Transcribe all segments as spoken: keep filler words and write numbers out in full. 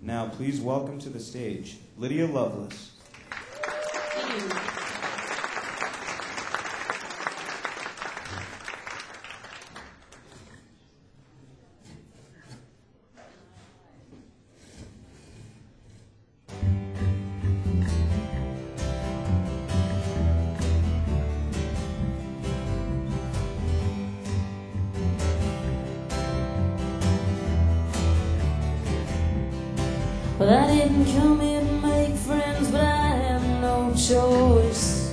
Now, please welcome to the stage Lydia Lovelace. Well, I didn't come here to make friends, but I have no choice.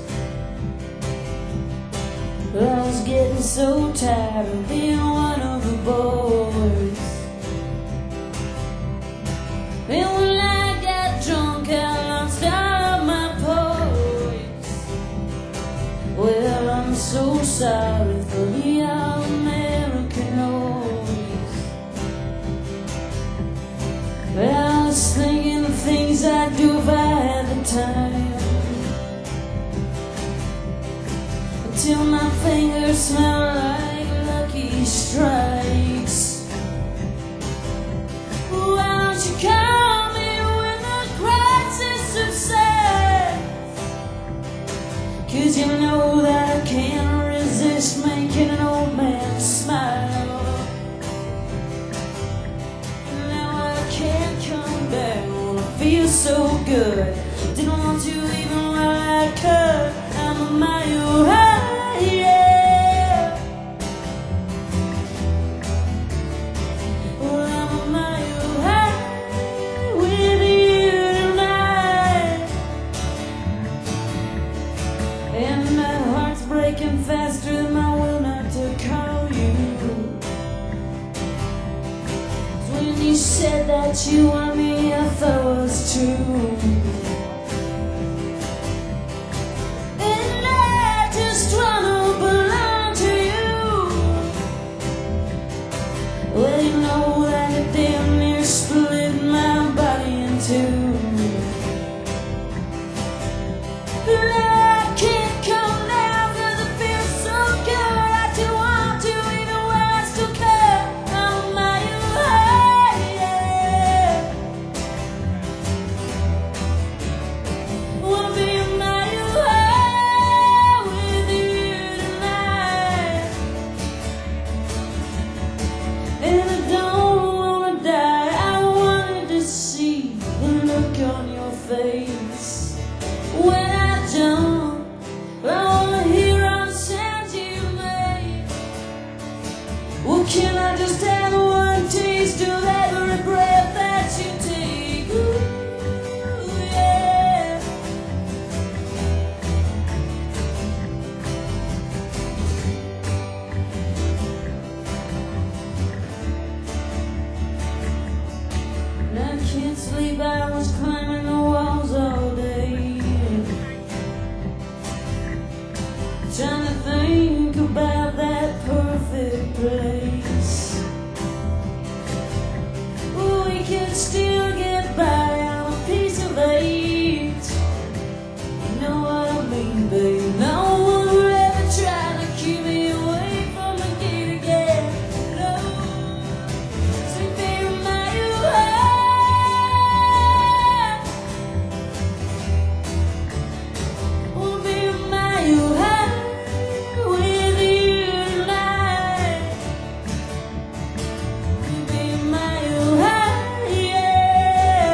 But I was getting so tired of being one of the boys. And when I got drunk, I lost all of my poise. Well, I'm so sorry for the all-American noise. Well, I was thinking of things I'd do if I had the time, until my fingers smell like Lucky Strikes. Why don't you call me when the crisis subsides? 'Cause you know that I can't resist making an old man smile. Feels so good. Didn't want to even while I could. I'm a mile high, yeah. Well, I'm a mile high with you tonight. And my heart's breaking faster than my will not to call you. When you said that you want me, I thought it was true. And I just wanna belong to you. Well, you know that it damn near split my body in two. And I can't come now 'cause it feels so good. I do want to even when I still care. I'm a mile high, yeah. Wanna be a mile high with you tonight. And I don't wanna die. I wanted to see the look on your face when I jump. I wanna hear all the sounds you make. Well, can I just have one taste of every breath that you take? Ooh, yeah. And I can't sleep, I was climbing the walls all day, trying to think about that perfect place. We could still get by on a piece of eight. You know what I mean, babe? No one would ever try to keep me away from the gate again. No. So baby, mile high. Wanna be a mile high with you tonight. Be a mile high, yeah.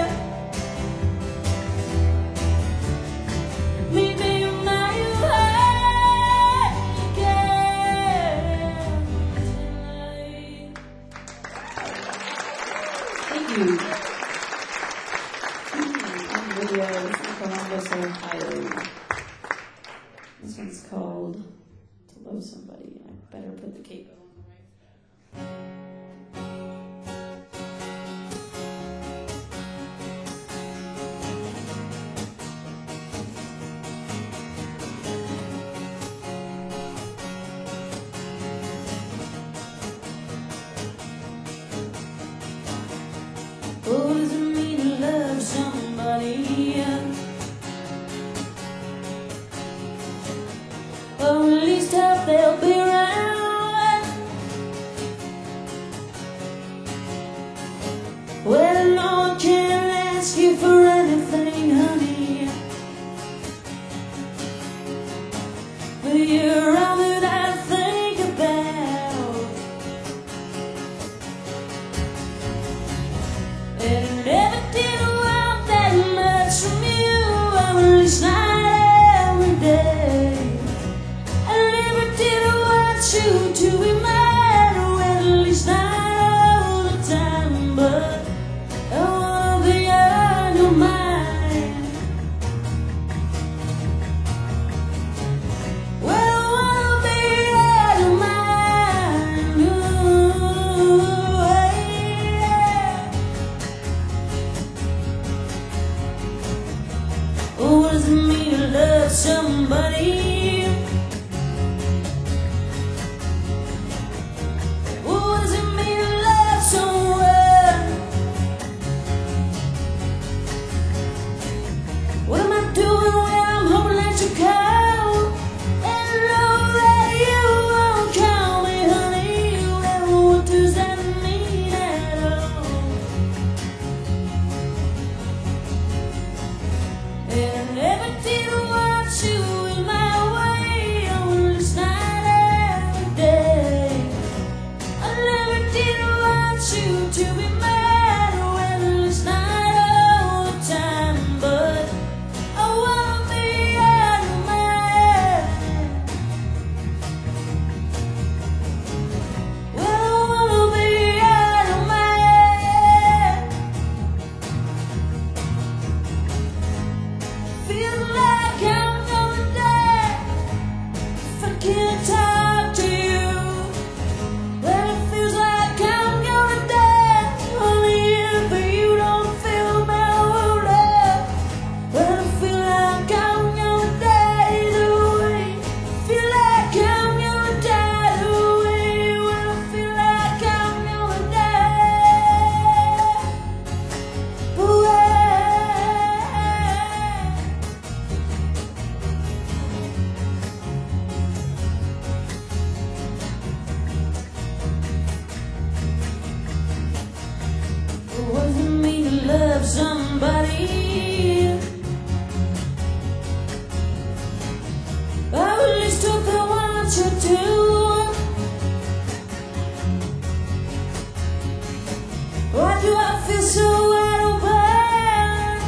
Me be a mile high, yeah. Tonight. Thank you. I'm Lydia from Columbus, Ohio. This one's called To Love Somebody. I better put the cape on. Oh, ask you for anything, honey, but you're all that I think about. And I never did want that much from you, at least not every day. I never did want you to be mine, or at least not all the time, but I wanna be on your mind. Well, I wanna be on your mind. Ooh, yeah. What does it mean to love somebody? What does it mean to love someone? What am I doing when I'm hoping that you come? And know that you won't call me, honey. Well, what does that mean at all? And I never did want you in my way, or at least not every day. I never did want you to be mad, or at least not all the time, but I wanna be on your mind. Well, I wanna be on your mind. Feels like I'm gonna die if I can't talk to you. Well, it feels like I'm gonna die, honey, if you don't feel my love. Well, I feel like I'm gonna die either way. Feel like I'm gonna die either way. Well, I feel like I'm gonna die. Away. What does it mean to love somebody? I at least hope I want you to. Why do I feel so wide open?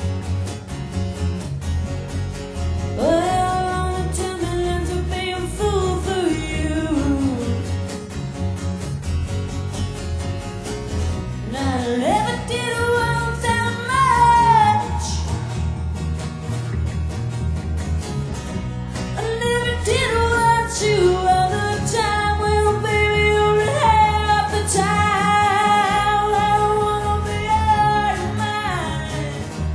Well, I'm tempted to be a fool for you. And I never did want that much. I never did want you all the time. Well, baby, only half the time. I don't wanna be out of mind.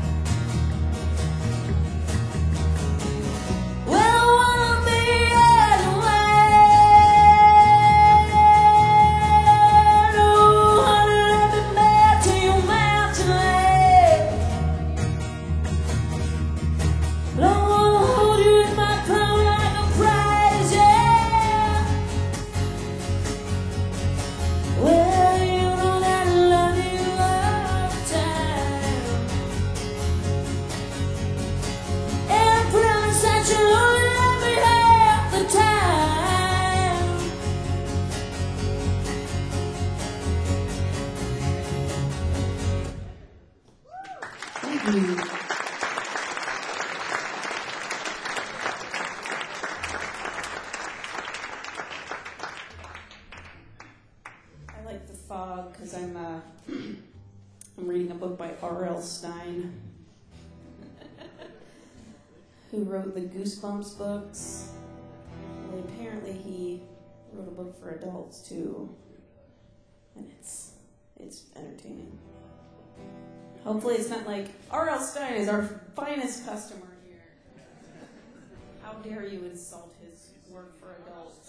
Well, I wanna be out of mind. Oh, honey, let me back to your mountain land. But I wanna hold you in my crown like a prize, yeah. Well, you know that I love you all the time, and I promise that you'll only love me half the time. Thank you. I like The Fog because I'm uh, I'm reading a book by R L Stein, who wrote the Goosebumps books. Well, apparently he wrote a book for adults too, and it's it's entertaining. Hopefully, it's not like R L Stein is our finest customer here. How dare you insult his work for adults?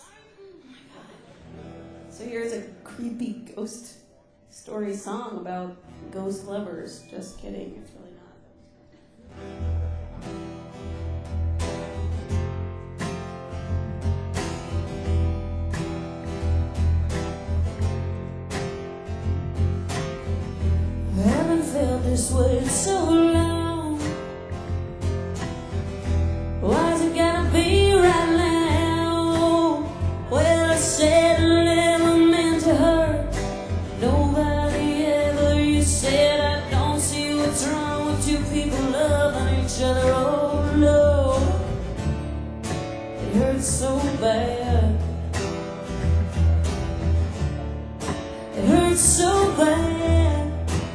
So here's a creepy ghost story song about ghost lovers. Just kidding, it's really not. just waited so long. Why's it gotta be right now? Well, I said it never meant to hurt nobody ever. You said I don't see what's wrong with two people loving each other. Oh no, it hurts so bad. It hurts so bad.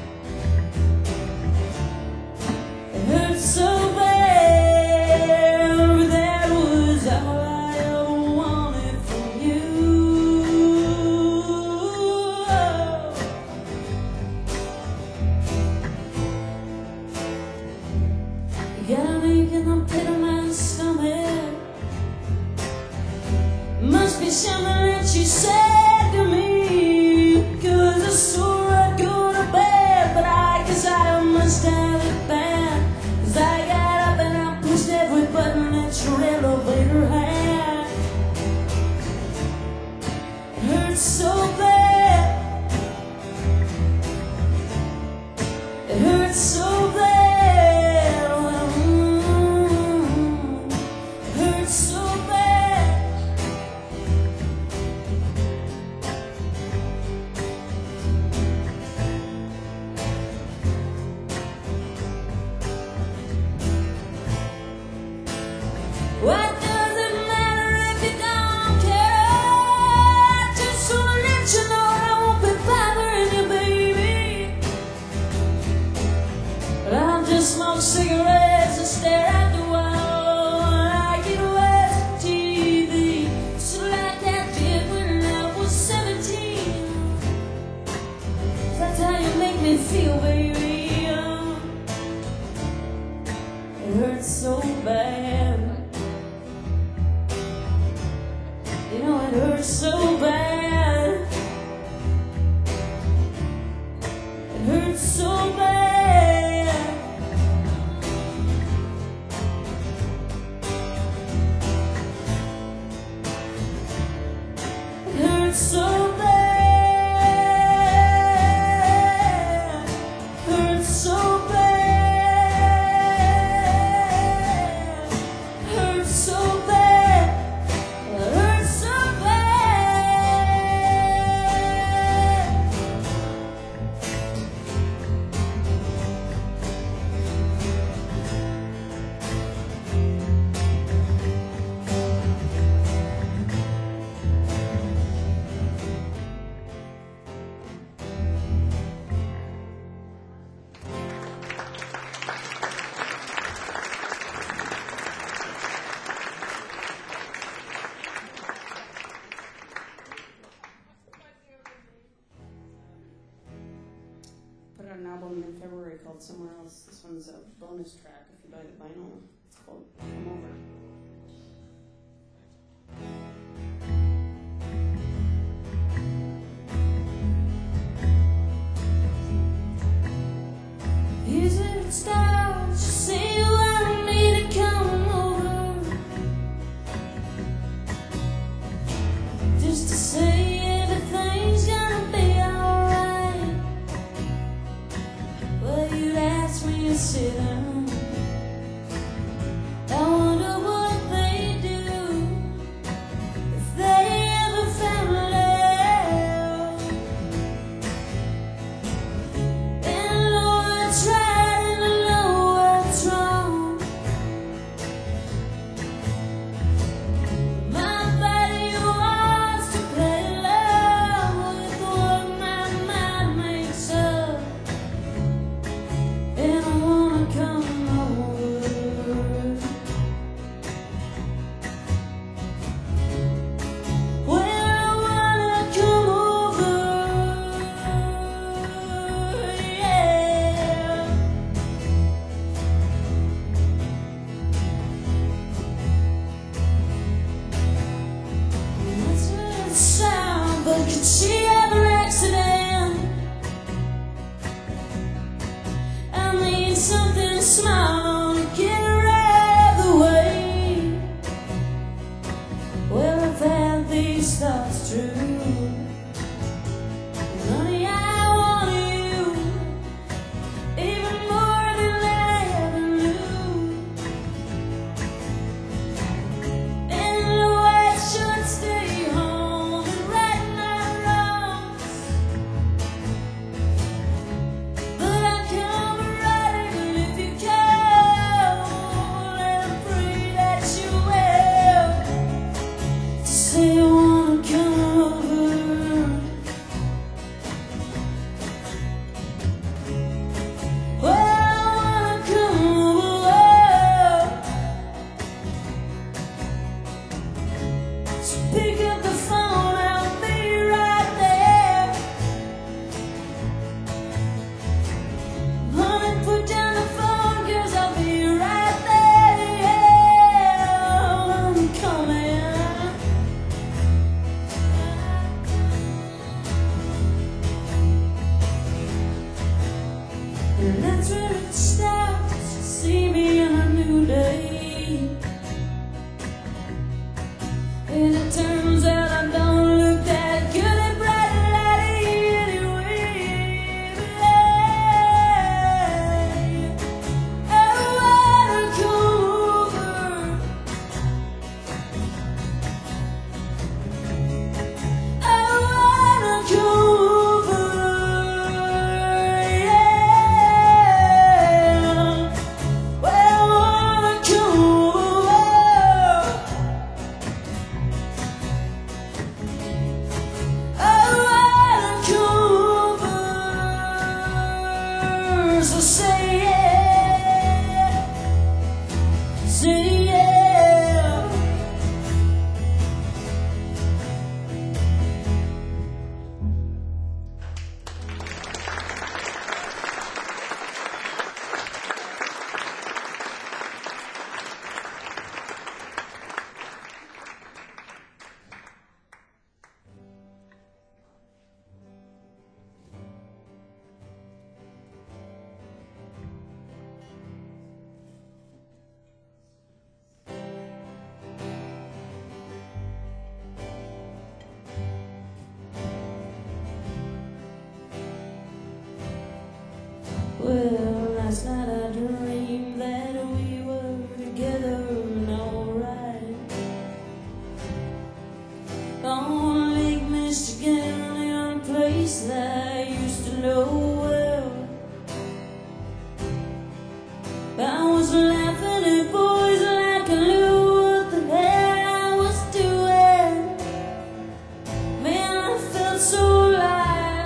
It hurts so bad. But that was all I ever wanted from you. You got an ache in the pit of my stomach. Must be something that you said to me. Cause I swore I'd go to bed, but I guess I must have it bad. Cause I got up and I pushed every button that your elevator had. It hurts so bad. It hurts so bad. Mm, it hurts so bad. What does it matter if you don't care? I just wanna let you know I won't be bothering you, baby. But I'll just smoke cigarettes and stare at the wall. I get watch T V, just like I did when I was seventeen. That's how you make me feel, baby. It hurts so bad. You know it hurts so bad. It hurts so bad. It hurts so bad. It hurts so bad. It hurts so bad. It hurts so bad. Put out an album in February called Somewhere Else. This one's a bonus track if you buy the vinyl. It's called Come Over. Is it style to say you want me to come over? Just to say everything's gonna be alright. Well, you'd ask me to sit down. I wonder what they do if they ever found out. And know what's right and I know what's wrong. My body wants to play love with what my mind makes up. And I wanna come over. Well, I wanna come over, yeah. That's what it sounds, but could she have an accident? I mean something small to get her out of the way. Well, I've had these thoughts true. Honey, I want you, even spirit stops to see me in a new day. And it turns out I don't look that good at bright lighting anyway. But I, I wanna come over. I wanna come over, yeah. Well, I wanna come over. I wanna come over. So say yeah, say yeah. Well, last night I dreamed that we were together and alright on Lake Michigan in a place that I used to know well. I was laughing at boys like I knew what the hell I was doing. Man, I felt so alive.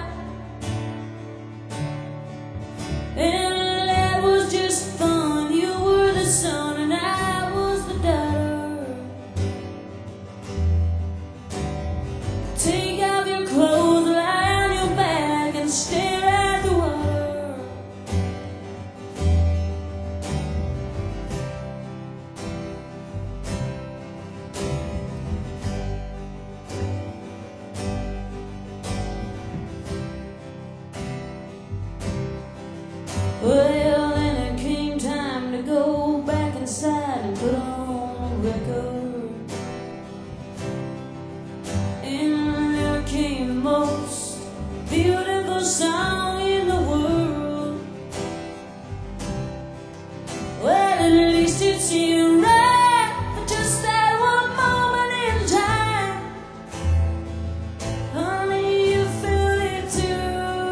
And that was just fun. You were the son and I was the daughter. Take off your clothes, lie on your back and stare at the water. Well, then it came time to go back inside and put on a record. And there came the most beautiful song in the world. Well, at least it seemed right for just that one moment in time. Honey, you feel it too.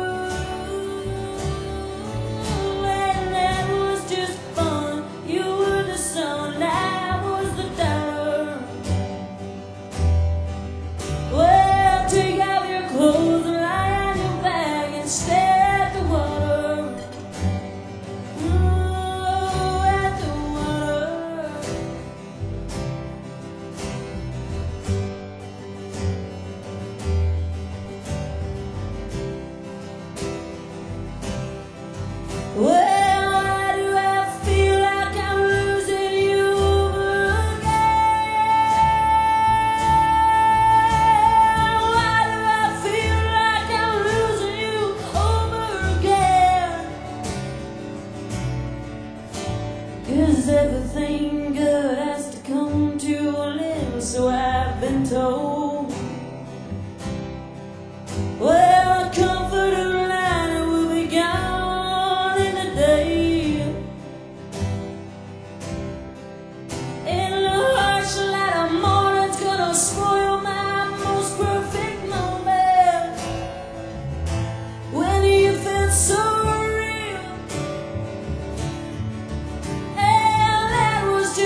And that was just fun. You were the son, I was the daughter. Well, take off your clothes and lie on your back and stare at the water. Ooh, at the water. Well, why do I feel like I'm losing you again? Why do I feel like I'm losing you over again? 'Cause everything good has to come to an end, so I've been told. Well, a comforting light will be gone in the day, and the harsh light of morning's gonna spoil my most perfect moment. When you felt so real, and that was just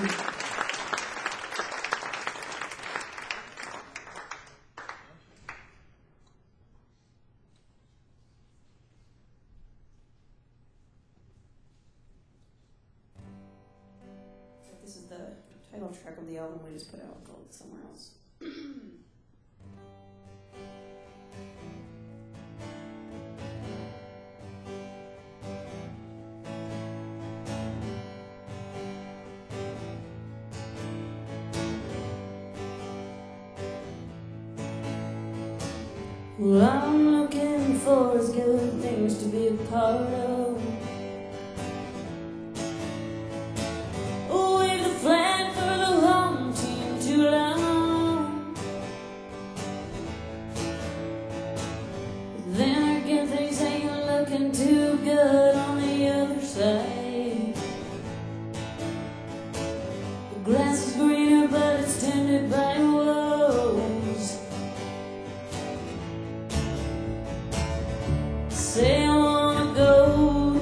This is the title track of the album we just put out called Somewhere Else. What I'm looking for is good things to be a part of. Wave the flag for the home team too long. Then again, things ain't looking too good on the other side. The grass is greener, but it's tended by woes. Say I wanna go,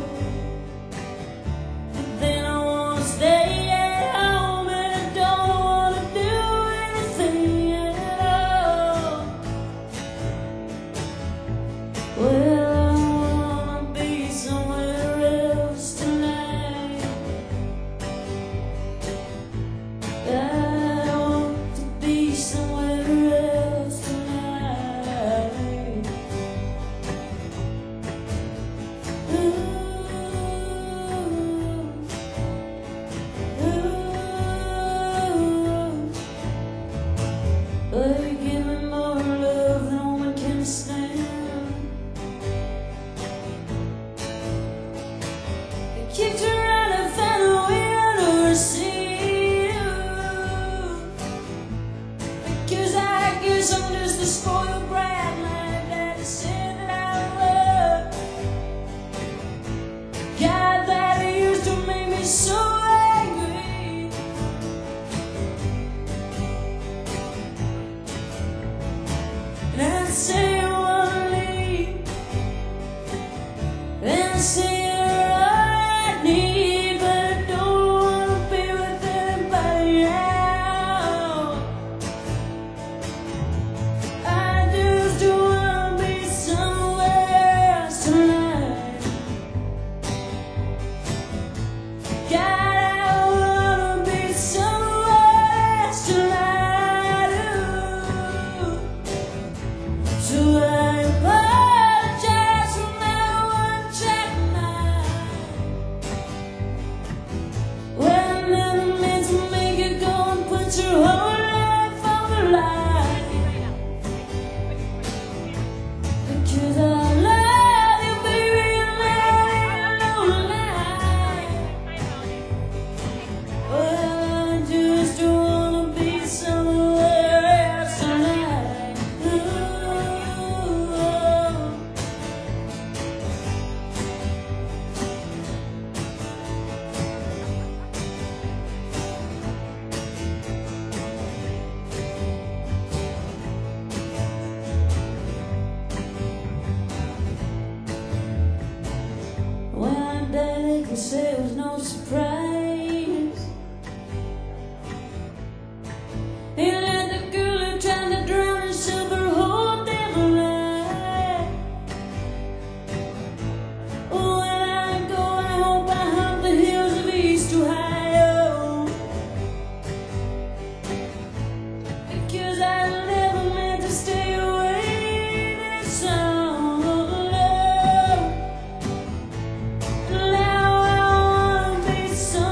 but then I wanna stay at home, and I don't wanna do anything at all. Well, I wanna be somewhere else tonight. I want to be somewhere else tonight. But you give me more love than one can stand. It keeps you running from the wind or sea. Because I guess I'm just a spoiled brat. My daddy said that I love God, that he used to make me so angry. And I say I wanna leave, and I say you're all I need, but I don't wanna be with anybody else. I just wanna be somewhere else tonight. God, I wanna be somewhere else tonight. Ooh. So I apologize for never one check mine. Well, I never meant to make you go and put your whole life on the line. Because I love you, baby, and I don't lie. Well, I just wanna be somewhere else tonight. Ooh. When I died, they could say it was no surprise. He let the girl who tried to drown herself her whole damn life. When I go, I hope I hunt the hills of East Ohio. Because I never meant to stay away this long. Now I wanna be so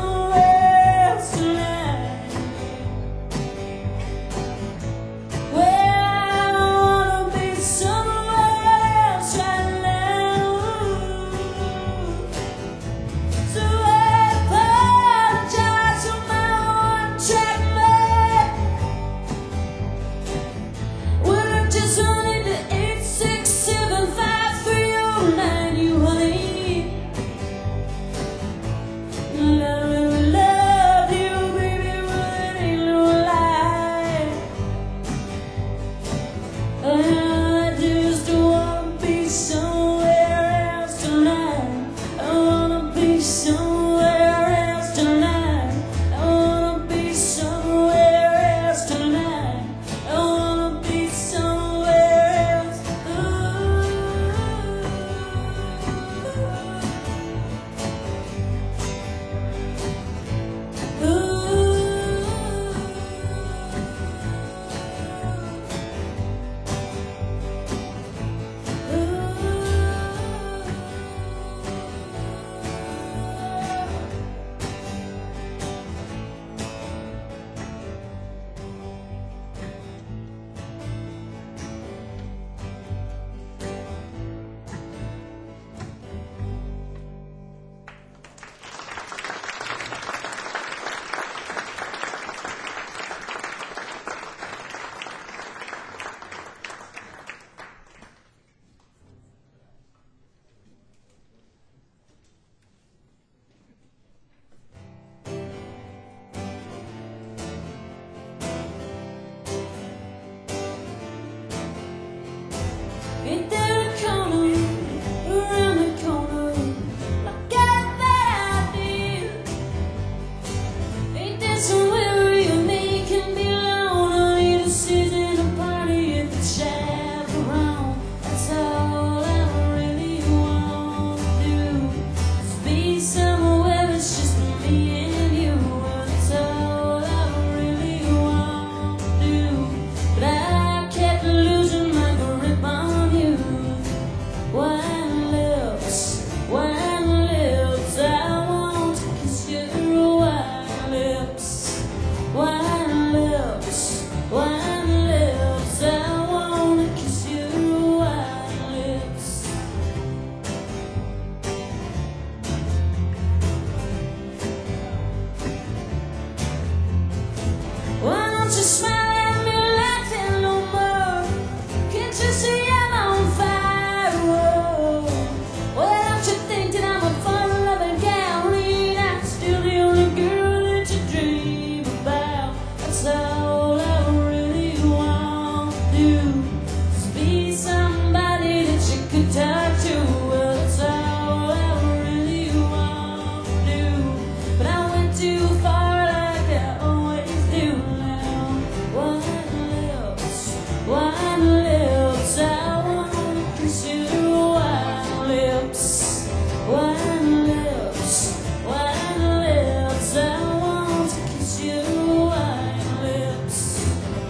too loud. White lips, white lips, I wanna kiss your white lips. White lips, white lips, I want to kiss your white lips.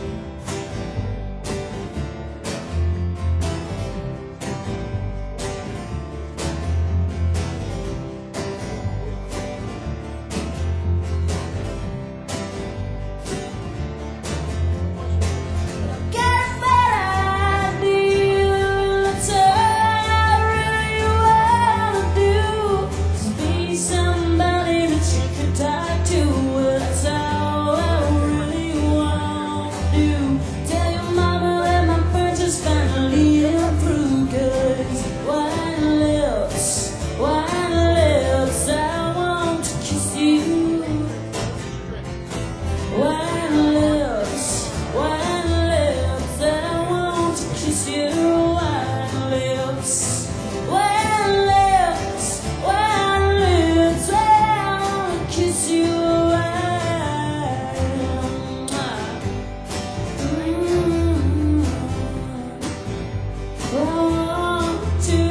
Got a bad idea, that's all I really wanna do, is be somebody that you could talk to. That's all I really wanna do. Tell your mama that my purchase finally approved, 'cause white lips, white lips, I want to kiss you. White lips, white lips, I want to kiss you. White lips, white lips, white lips, I want to kiss you. Mm, I want to.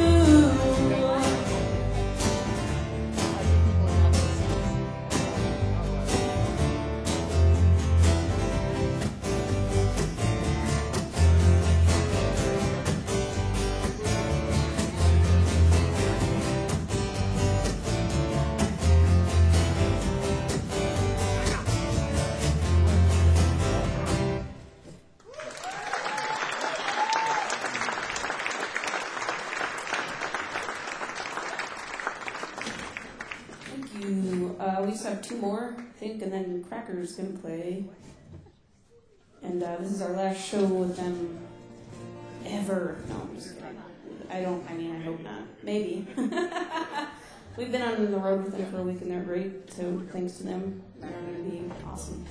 Thank you. Uh, we just have two more, I think, and then Cracker's gonna play. And uh, this is our last show with them ever. No, I'm just kidding. I don't, I mean, I hope not. Maybe. We've been on the road with them for a week and they're great, so thanks to them. They're gonna be awesome.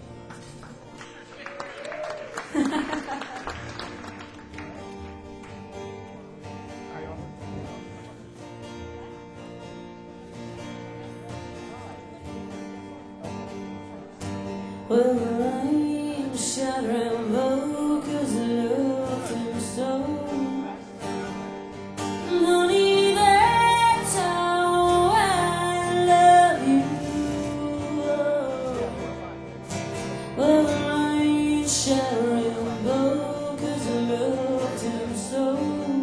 Well, the rain shattering vocals loved him so. Honey, that's how I love you. Well, the rain shattering vocals loved him so.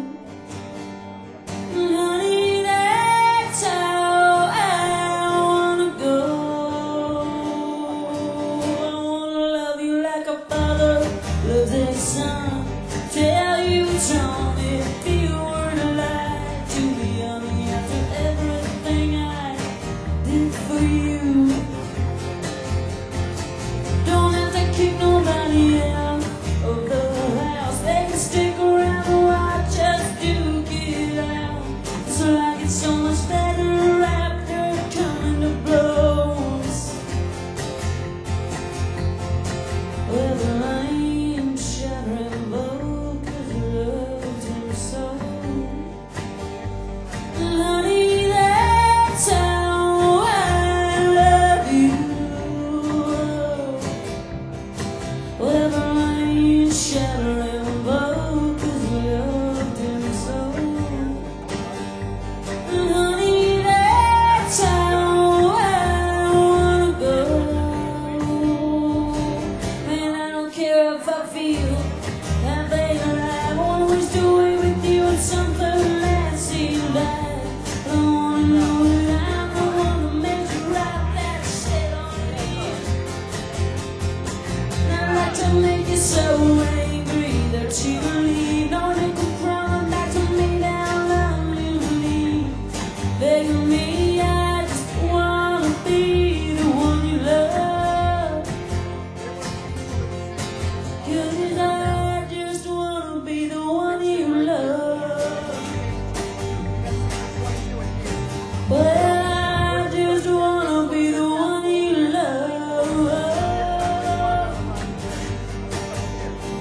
Honey, that's how I wanna go. I wanna love you like a father loves his son. Tell you it's wrong if you were to lie to me, honey, after everything I did for you. Don't have to kick nobody out of the house. They can stick around and watch us duke it out. It's like it's so much better after coming to blows. Well, the rain shattering vocals loved him so. Honey, that's how I love you. Well, the rain shattering vocals loved him so. Honey, that's how I wanna go. Man, I don't care if I feel that late alive. I wanna wish away with you in something lasting life. I wanna know that I'm the one that makes you right that shit on me. And I'd like to make you so angry that you leave. No nickel crawling back to me down lonely, begging me. I just wanna be the one you love. 'Cause I just wanna be the one you love. Well, I just wanna be the one you love.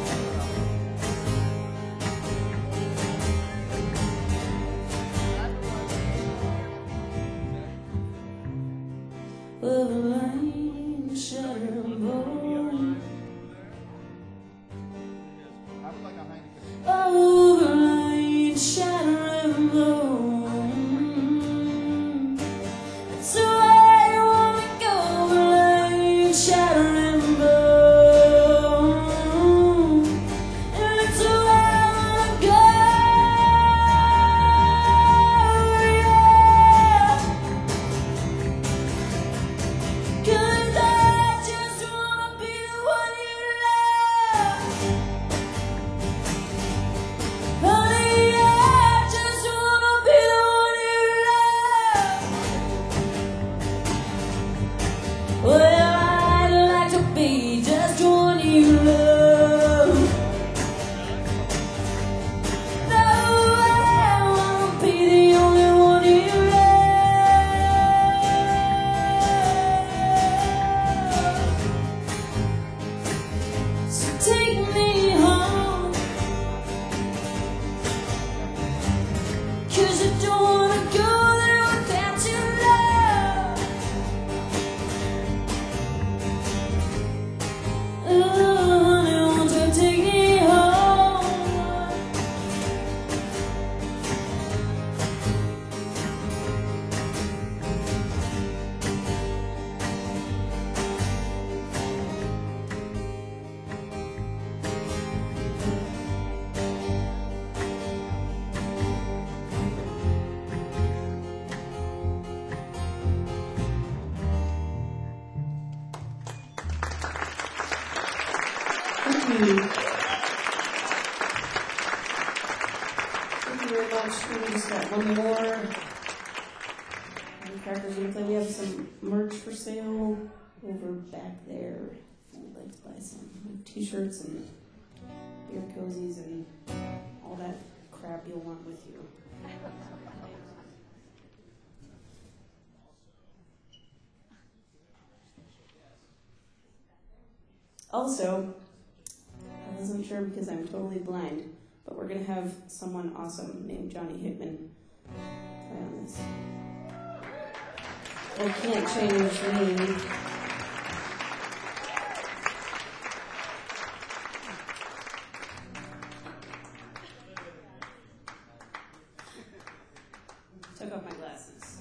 you. Thank you very much. We just got one more. And crackers gonna play. We have some merch for sale over back there. If you'd like to buy some t-shirts and beer cozies and all that crap you'll want with you. Also, I wasn't sure because I'm totally blind, but we're going to have someone awesome named Johnny Hickman play on this. I can't change me. Took off my glasses.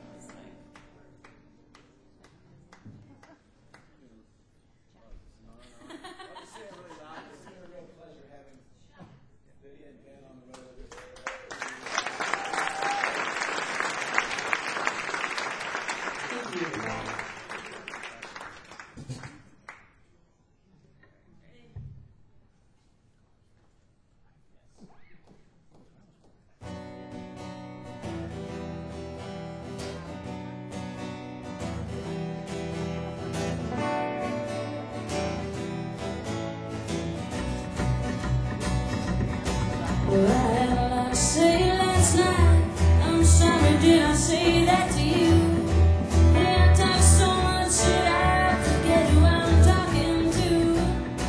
Well, I had a lot to say last night. I'm sorry, did I say that to you? Did I talk so much that I forget who I'm talking to?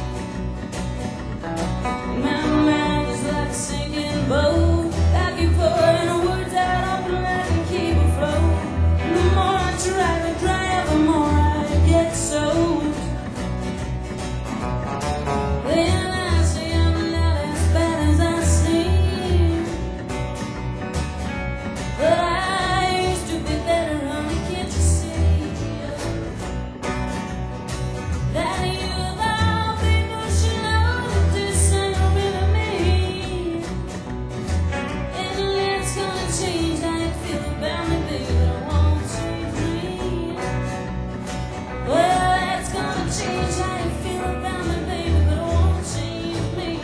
My mind is like a sinking boat. I keep pouring words out of the line and keep afloat. And the more I try to dry up, the more I get soaked. Then I say I'm not as bad as I seem, but I used to be better, honey, can't you see? That you've all been pushing on that this ain't really me. And it's gonna change how you feel about me, baby, but it won't change me. Well, it's gonna change how you feel about me, baby, but it won't change me.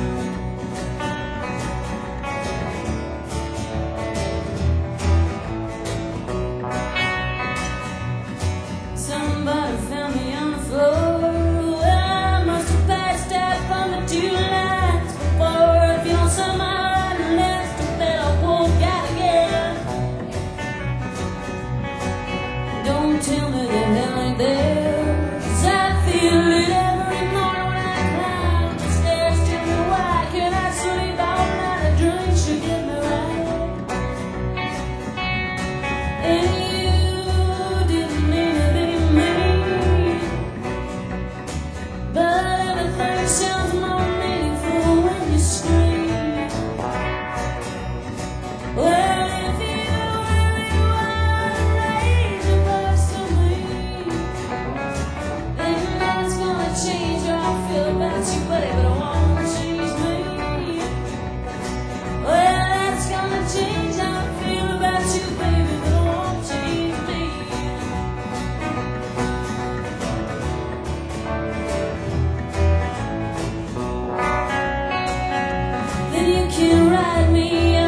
Somebody found me on the floor. Well, I must have passed out from the two nights before. If you don't sell my rotten left, I bet I walk out again. Don't tell me the hell ain't there, 'cause I feel it every morning when I climb the stairs. Tell me why can't I sleep all night? A drink should get me right. And you didn't mean to be mean, but everything sounds more meaningful when you scream. Well, if you really want to raise your voice to me, then that's gonna change how I feel about you, buddy, but it won't change me. Well, that's gonna change how I feel about you, baby, but it won't change me. Then you can write me